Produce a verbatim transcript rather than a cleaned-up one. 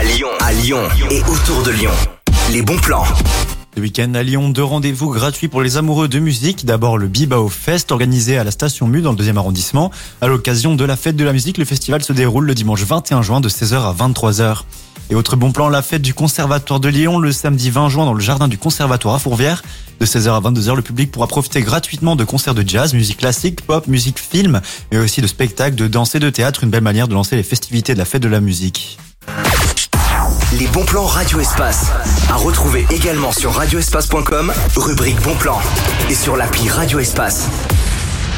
à Lyon, à Lyon et autour de Lyon. Les bons plans. Le week-end à Lyon, deux rendez-vous gratuits pour les amoureux de musique. D'abord le Bibao Fest organisé à la station Mu dans le deuxième arrondissement. À l'occasion de la fête de la musique, le festival se déroule le dimanche vingt et un juin de seize heures à vingt-trois heures. Et autre bon plan, la fête du Conservatoire de Lyon le samedi vingt juin dans le jardin du Conservatoire à Fourvière. De seize heures à vingt-deux heures, le public pourra profiter gratuitement de concerts de jazz, musique classique, pop, musique film, mais aussi de spectacles, de danse et de théâtre. Une belle manière de lancer les festivités de la fête de la musique. Les bons plans Radio Espace. À retrouver également sur radio espace point com, rubrique bons plans. Et sur l'appli Radio Espace.